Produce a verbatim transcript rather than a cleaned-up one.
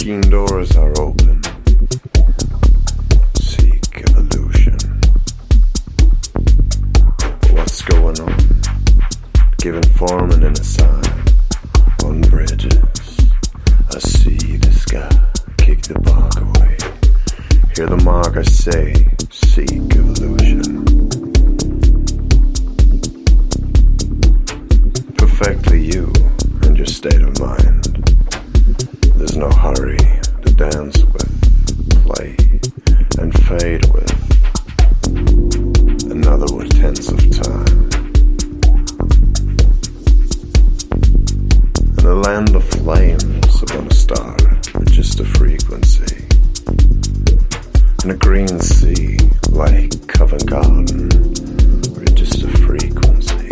Unseen doors are open. Seek evolution. What's going on? Giving form and an aside. On bridges, I see the sky. Kick the bark away. Hear the marker say, seek evolution. Perfectly you and your state of mind. There's no hurry to dance with, play, and fade with. Another with tense of time. In a land of flames upon a star, with just a frequency. In a green sea, like Covent Garden, with just a frequency.